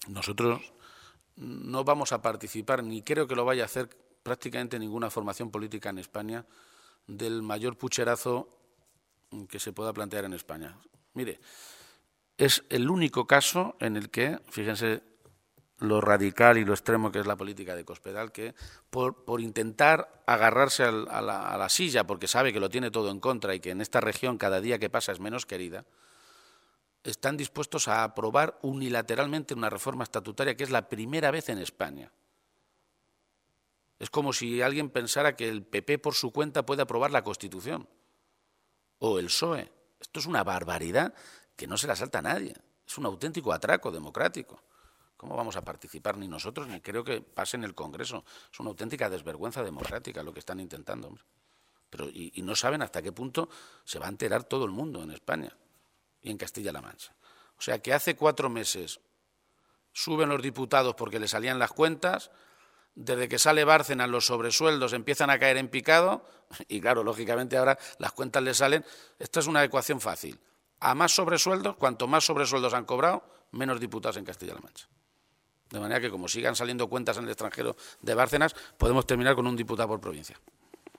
Nosotros no vamos a participar, ni creo que lo vaya a hacer prácticamente ninguna formación política en España, del mayor pucherazo que se pueda plantear en España. Mire, es el único caso en el que, fíjense lo radical y lo extremo que es la política de Cospedal, que por intentar agarrarse a la silla, porque sabe que lo tiene todo en contra y que en esta región cada día que pasa es menos querida, están dispuestos a aprobar unilateralmente una reforma estatutaria que es la primera vez en España. Es como si alguien pensara que el PP por su cuenta puede aprobar la Constitución o el PSOE. Esto es una barbaridad que no se la salta a nadie. Es un auténtico atraco democrático. ¿Cómo vamos a participar ni nosotros ni creo que pase en el Congreso? Es una auténtica desvergüenza democrática lo que están intentando, hombre. Y no saben hasta qué punto se va a enterar todo el mundo en España y en Castilla-La Mancha. O sea que hace 4 meses suben los diputados porque le salían las cuentas, desde que sale Bárcenas los sobresueldos empiezan a caer en picado y claro, lógicamente ahora las cuentas le salen. Esta es una ecuación fácil. A más sobresueldos, cuanto más sobresueldos han cobrado, menos diputados en Castilla-La Mancha. De manera que como sigan saliendo cuentas en el extranjero de Bárcenas, podemos terminar con un diputado por provincia.